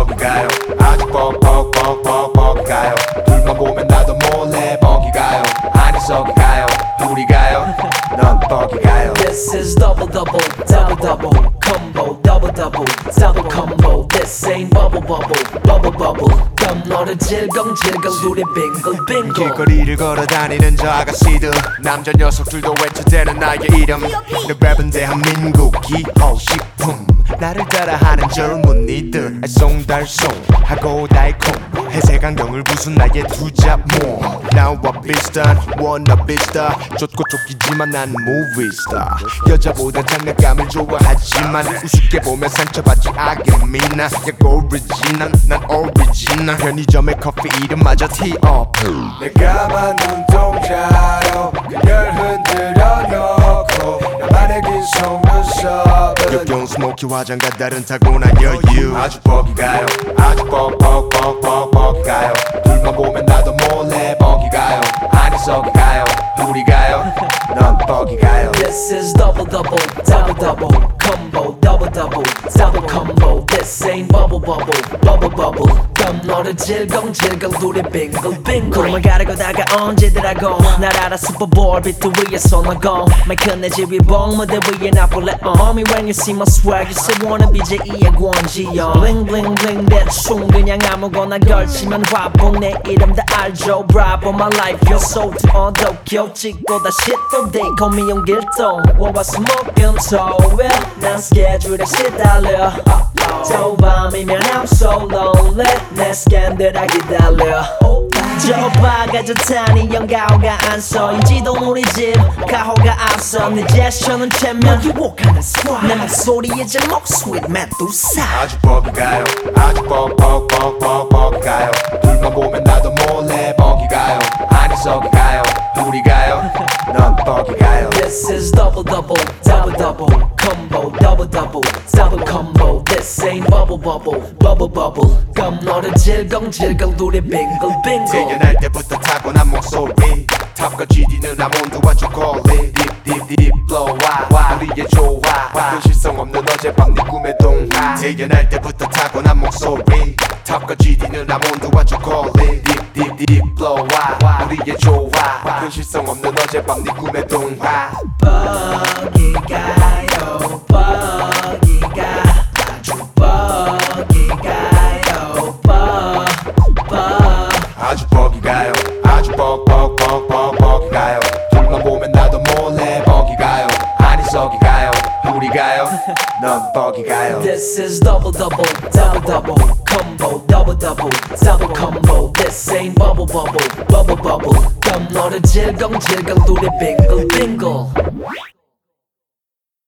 버기가요. 아주 버기가요. 둘만 보면 나도 몰래 버기가요. 아니 썩이가요. 우리가요. 넌 버기가요. This is double double combo double combo. This ain't bubble 그럼 너를 질겅질겅 둘이 빙글빙글. 길거리를 걸어다니는 저 아가씨들, 남자 녀석들도 외쳐대는 나의 이름. 내 랩은 대한민국 기호식품. 나를 따라하는 젊은이들 알쏭달쏭하고 달콤 회색 안경을 부순 나의 두잡 몸. 나와 비슷한 워너비스타, 쫓고 쫓기지만 난 무비스타. 여자보다 장난감을 좋아하지만 우습게 보면 상처받지 아금이나. 약 오리지널 난 오리지널. 편의점의 커피 이름마저 티업. 내가 만 눈동자로 그녀를 흔들어 놓고 나만의 긴 속눈썹은 역겨운 스모키 화장과 다른 타고난 여유. 아주 버기가요. 아주 버기가요. 둘만 보면 나도 몰래 버기가요. 아니 썩이가요. 우리가요. 넌 버기가요. This is double combo double combo. This ain't bubble 그럼 너를 질겅질겅 둘이 빙글빙글. 꿈을 가르고 다가 언제더라고 날 알아 슈퍼볼 비트 위에서 나고 말 끝내 지휘봉 무대 위에 나 볼래. Homie when you see my swag you say wanna be 제2의 권지영. Bling bling bling 대충 그냥 아무거나 걸치면 화보. 내 이름 다 알죠. Bravo my life you're so 도쿄 찍고 다시 또 they call me 용길동. 와와 스모king so well 난 스케줄에 시달려. 저 밤이면 I'm so lonely 내 스캔들아 기다려. 저 바가 좋다니 영가호가 안서인지도 우리 집 가호가 앞서. 내 제스처는 최면 유혹하는 스쿼드. 내 목소리에 제목 Sweet 메두사. 아주 버기가요. 아주 버기가요. 둘만 보면 나도 몰래 버기가요. 아니 썩이가요. 우리가요. 넌 버기가요. This is double combo double combo. This ain't bubble 그럼 너를 질겅질겅 둘이 빙글빙글. 태어날 때부터 타고난 목소리 탑과 GD는 아몬드와 초콜릿. 딥 blow 우리의 조화 현실성 없는 어젯밤 네 꿈의 동화. 태어날 때부터 타고난 목소리 탑과 GD는 아몬드와 초콜릿. 딥 blow 우리의 조화 현실성 없는 어젯밤 네 꿈의 동화. 버기가요 버기가 아주 버기가요 아주 버기가요. 아주 버기가요. 둘만 보면 나도 몰래 버기가요. 아니 썩이가요. 우리가요. 넌 버기가요. This is double combo double combo. This ain't bubble 그럼 너를 질겅질겅 둘이 빙글빙글.